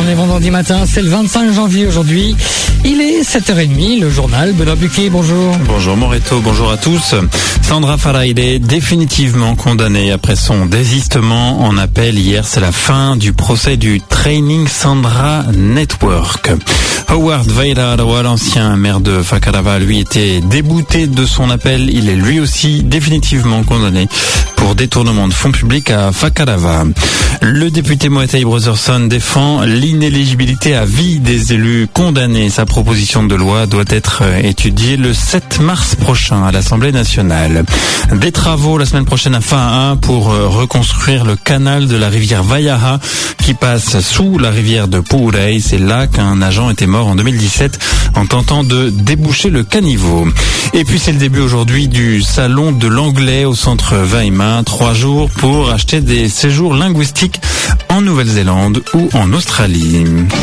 On est vendredi matin, c'est le 25 janvier aujourd'hui. Il est 7h30, le journal. Benoît Buquet, bonjour. Bonjour Moreto, bonjour à tous. Sandra Faraile est définitivement condamnée après son désistement en appel hier. C'est la fin du procès du Training Sandra Network. Howard Vairaroa, l'ancien maire de Fakarava, lui était débouté de son appel. Il est lui aussi définitivement condamné pour détournement de fonds publics à Fakarava. Le député Moetai Brotherson défend l'inéligibilité à vie des élus condamnés. Sa proposition de loi doit être étudiée le 7 mars prochain à l'Assemblée nationale. Des travaux la semaine prochaine à Fa'a pour reconstruire le canal de la rivière Vaiaha qui passe sous la rivière de Pu'urei. C'est là qu'un agent était mort en 2017 en tentant de déboucher le caniveau. Et puis c'est le début aujourd'hui du salon de l'anglais au centre Waima. 3 jours pour acheter des séjours linguistiques en Nouvelle-Zélande ou en Australie.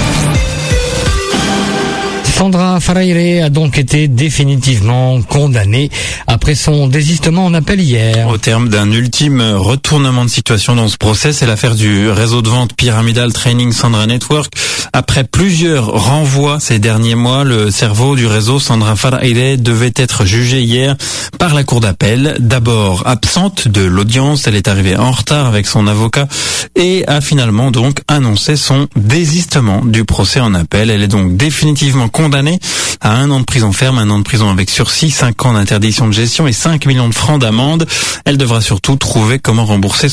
Sandra Faraile a donc été définitivement condamnée après son désistement en appel hier. Au terme d'un ultime retournement de situation dans ce procès, c'est l'affaire du réseau de vente pyramidal Training Sandra Network. Après plusieurs renvois ces derniers mois, le cerveau du réseau Sandra Faraile devait être jugé hier par la cour d'appel. D'abord absente de l'audience, elle est arrivée en retard avec son avocat et a finalement donc annoncé son désistement du procès en appel. Elle est donc définitivement condamnée à 1 an de prison ferme, 1 an de prison avec sursis, 5 ans d'interdiction de gestion et 5 millions de francs d'amende. Elle devra surtout trouver comment rembourser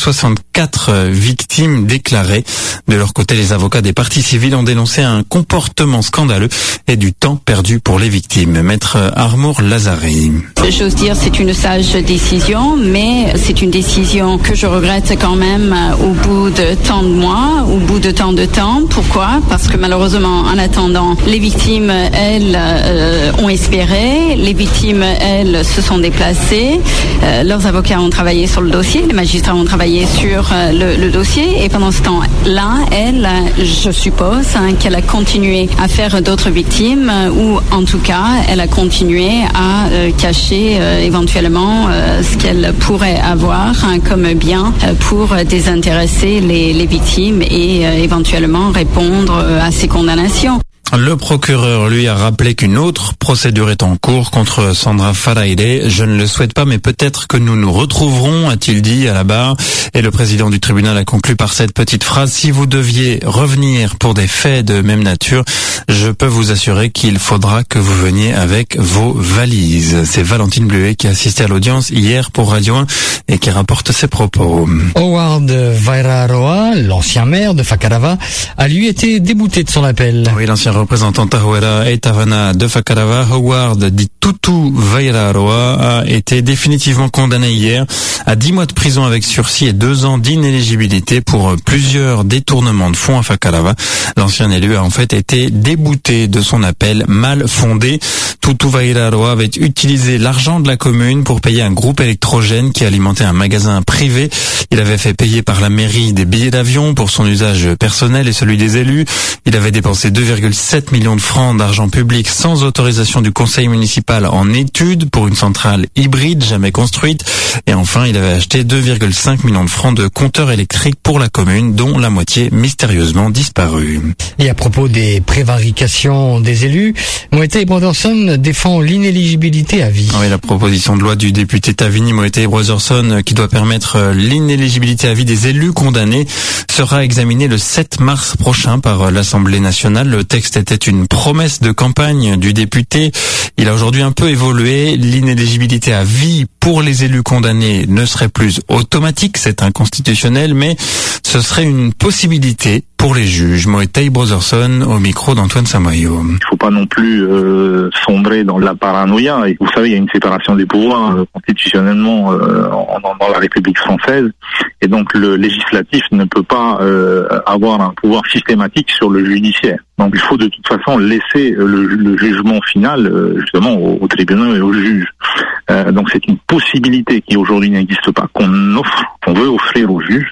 64 victimes déclarées. De leur côté, les avocats des parties civiles ont dénoncé un comportement scandaleux et du temps perdu pour les victimes. Maître Armour Lazari. J'ose dire c'est une sage décision, mais c'est une décision que je regrette quand même au bout de tant de mois, au bout de tant de temps. Pourquoi ? Parce que malheureusement, en attendant, les victimes, elles, ont espéré. Les victimes, elles, se sont déplacées. Leurs avocats ont travaillé sur le dossier. Les magistrats ont travaillé sur le dossier. Et pendant ce temps-là, elle, je suppose qu'elle a continué à faire d'autres victimes ou en tout cas, elle a continué à cacher éventuellement ce qu'elle pourrait avoir comme bien pour désintéresser les victimes et éventuellement répondre à ces condamnations. Le procureur, lui, a rappelé qu'une autre procédure est en cours contre Sandra Faraile. Je ne le souhaite pas, mais peut-être que nous nous retrouverons, a-t-il dit à la barre. Et le président du tribunal a conclu par cette petite phrase. Si vous deviez revenir pour des faits de même nature, je peux vous assurer qu'il faudra que vous veniez avec vos valises. C'est Valentine Bluet qui a assisté à l'audience hier pour Radio 1 et qui rapporte ses propos. Howard Vairaroa, l'ancien maire de Fakarava, a lui été débouté de son appel. Oui, l'ancien représentant Tahuera et Tavana de Fakarava, Howard dit Tutu Vairaroa, a été définitivement condamné hier à 10 mois de prison avec sursis et 2 ans d'inéligibilité pour plusieurs détournements de fonds à Fakarava. L'ancien élu a en fait été débouté de son appel mal fondé. Tutu Vairaroa avait utilisé l'argent de la commune pour payer un groupe électrogène qui alimentait un magasin privé. Il avait fait payer par la mairie des billets d'avion pour son usage personnel et celui des élus. Il avait dépensé 2,7 millions de francs d'argent public sans autorisation du conseil municipal en études pour une centrale hybride jamais construite. Et enfin, il avait acheté 2,5 millions de francs de compteurs électriques pour la commune, dont la moitié mystérieusement disparue. Et à propos des prévarications des élus, Moetai Brotherson défend l'inéligibilité à vie. Oui, la proposition de loi du député Tavini Moetai Brotherson qui doit permettre l'inéligibilité à vie des élus condamnés sera examinée le 7 mars prochain par l'Assemblée nationale. Le texte était une promesse de campagne du député. Il a aujourd'hui un peu évolué. L'inéligibilité à vie pour les élus condamnés ne serait plus automatique, c'est inconstitutionnel, mais ce serait une possibilité pour les juges. Moetai Brotherson au micro d'Antoine Samayo. Il ne faut pas non plus sombrer dans la paranoïa. Et vous savez, il y a une séparation des pouvoirs constitutionnellement dans la République française. Et donc le législatif ne peut pas avoir un pouvoir systématique sur le judiciaire. Donc il faut de toute façon laisser le jugement final justement au tribunal et aux juges. Donc c'est une possibilité qui aujourd'hui n'existe pas, qu'on veut offrir aux juges,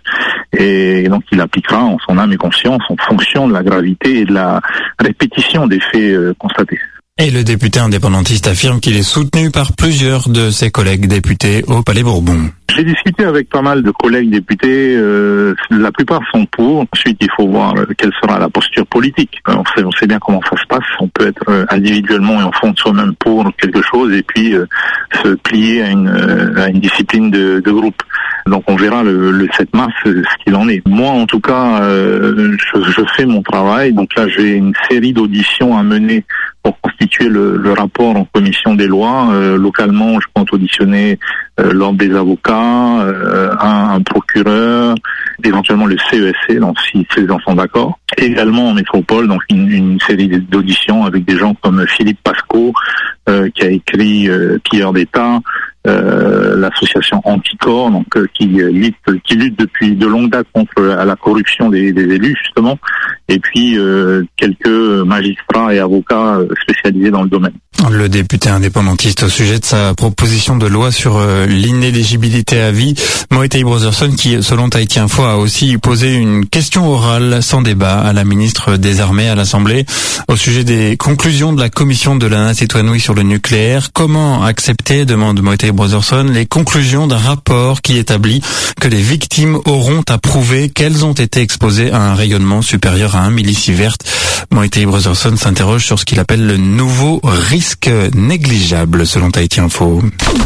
et donc il appliquera en son âme et conscience en fonction de la gravité et de la répétition des faits constatés. Et le député indépendantiste affirme qu'il est soutenu par plusieurs de ses collègues députés au Palais Bourbon. J'ai discuté avec pas mal de collègues députés, la plupart sont pour. Ensuite, il faut voir quelle sera la posture politique. On sait bien comment ça se passe. On peut être individuellement et en fond de soi-même pour quelque chose et puis se plier à une discipline de groupe. Donc on verra le 7 mars ce qu'il en est. Moi, en tout cas, je fais mon travail. Donc là, j'ai une série d'auditions à mener pour constituer le rapport en commission des lois. Localement, je compte auditionner l'ordre des avocats, un procureur, éventuellement le CESC, donc si les gens sont d'accord. Également en métropole, donc une série d'auditions avec des gens comme Philippe Pasco, qui a écrit Pilleurs d'État, l'association Anticorps, donc qui lutte depuis de longue date contre la corruption des élus justement, et puis quelques magistrats et avocats spécialisés dans le domaine. Le député indépendantiste au sujet de sa proposition de loi sur l'inéligibilité à vie, Moïtei Brotherson, qui selon Tahiti Info a aussi posé une question orale sans débat à la ministre des Armées à l'Assemblée au sujet des conclusions de la commission de Lana Sitouanoui sur le nucléaire. Comment accepter, demande Moïtei Brotherson, les conclusions d'un rapport qui établit que les victimes auront à prouver qu'elles ont été exposées à un rayonnement supérieur à 1 millisievert. Moïtei Brotherson s'interroge sur ce qu'il appelle le nouveau risque négligeable selon Tahiti Info.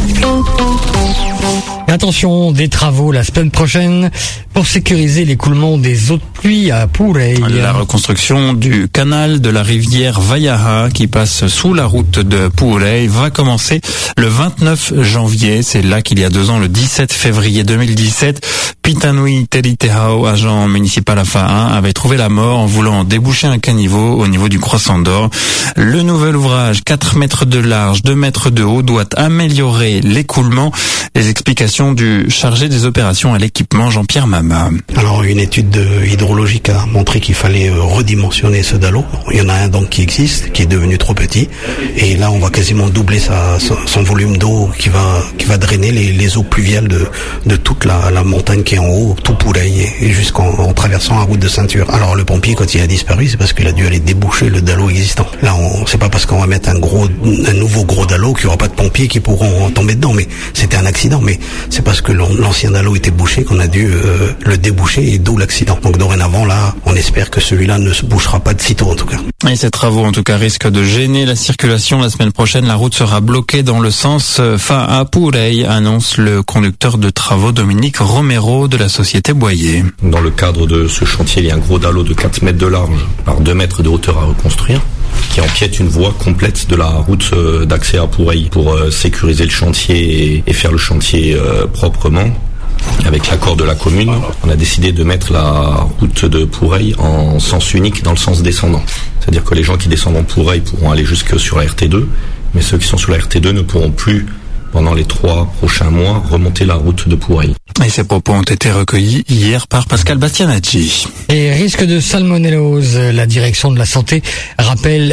Attention, des travaux la semaine prochaine pour sécuriser l'écoulement des eaux de pluie à Pourey. La reconstruction du canal de la rivière Vaiaha qui passe sous la route de Pourey va commencer le 29 janvier. C'est là qu'il y a 2 ans, le 17 février 2017, Pitanui Telitehao, agent municipal à Fa'a, avait trouvé la mort en voulant déboucher un caniveau au niveau du Croissant d'Or. Le nouvel ouvrage, 4 mètres de large, 2 mètres de haut, doit améliorer l'écoulement. Les explications du chargé des opérations à l'équipement, Jean-Pierre Mama. Alors, une étude hydrologique a montré qu'il fallait redimensionner ce dallot. Il y en a un donc qui existe, qui est devenu trop petit. Et là, on va quasiment doubler son volume d'eau qui va drainer les eaux pluviales de toute la montagne qui est en haut, tout Pourey, et jusqu'en traversant la route de ceinture. Alors, le pompier, quand il a disparu, c'est parce qu'il a dû aller déboucher le dallot existant. Là, c'est pas parce qu'on va mettre un nouveau gros dallot qu'il n'y aura pas de pompiers qui pourront tomber dedans. Mais c'était un accident. Mais c'est parce que l'ancien dallot était bouché qu'on a dû le déboucher et d'où l'accident. Donc dorénavant, là, on espère que celui-là ne se bouchera pas de sitôt en tout cas. Et ces travaux en tout cas risquent de gêner la circulation. La semaine prochaine, la route sera bloquée dans le sens Fa'a Pourey, annonce le conducteur de travaux Dominique Romero de la société Boyer. Dans le cadre de ce chantier, il y a un gros dallot de 4 mètres de large par 2 mètres de hauteur à reconstruire, qui empiète une voie complète de la route d'accès à Pourey pour sécuriser le chantier et faire le chantier proprement. Avec l'accord de la commune, on a décidé de mettre la route de Pourey en sens unique dans le sens descendant. C'est-à-dire que les gens qui descendent en Pourey pourront aller jusque sur la RT2, mais ceux qui sont sur la RT2 ne pourront plus, pendant les 3 prochains mois, remonter la route de Pourey. Et ces propos ont été recueillis hier par Pascal Bastianacci. Et risque de salmonellose, la direction de la santé rappelle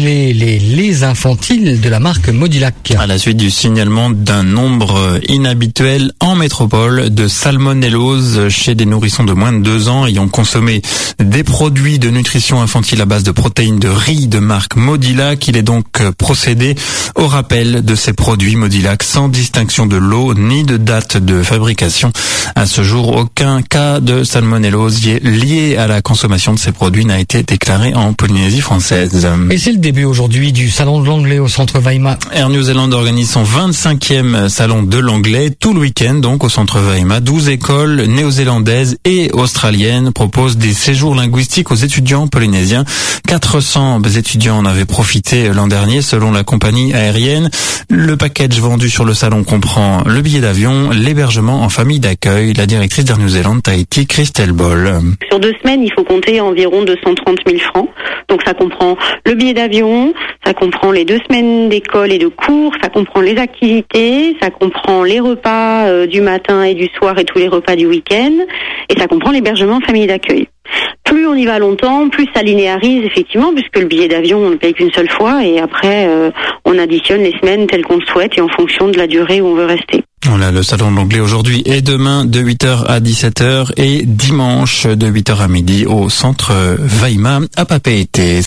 les infantiles de la marque Modilac. À la suite du signalement d'un nombre inhabituel en métropole de salmonellose chez des nourrissons de moins de 2 ans ayant consommé des produits de nutrition infantile à base de protéines de riz de marque Modilac, il est donc procédé au rappel de ces produits Modilac sans distinction de lot ni de date de fabrication. À ce jour, aucun cas de salmonellose lié à la consommation de ces produits n'a été déclaré en Polynésie française. Et c'est le début aujourd'hui du salon de l'anglais au centre Waima. Air New Zealand organise son 25e salon de l'anglais tout le week-end, donc au centre Waima. 12 écoles néo-zélandaises et australiennes proposent des séjours linguistiques aux étudiants polynésiens. 400 étudiants en avaient profité l'an dernier, selon la compagnie aérienne. Le package vendu sur le salon comprend le billet d'avion, l'hébergement en famille d'accueil. La directrice d'Air New Zealand Tahiti, Christelle Boll. Sur 2 semaines, il faut compter environ 230 000 francs. Donc ça comprend le billet d'avion, ça comprend les 2 semaines d'école et de cours, ça comprend les activités, ça comprend les repas du matin et du soir et tous les repas du week-end, et ça comprend l'hébergement en famille d'accueil. Plus on y va longtemps, plus ça linéarise effectivement, puisque le billet d'avion on ne paye qu'une seule fois et après on additionne les semaines telles qu'on le souhaite et en fonction de la durée où on veut rester. Voilà, le salon de l'anglais aujourd'hui et demain de 8h à 17h et dimanche de 8h à midi au centre Waima à Papeete.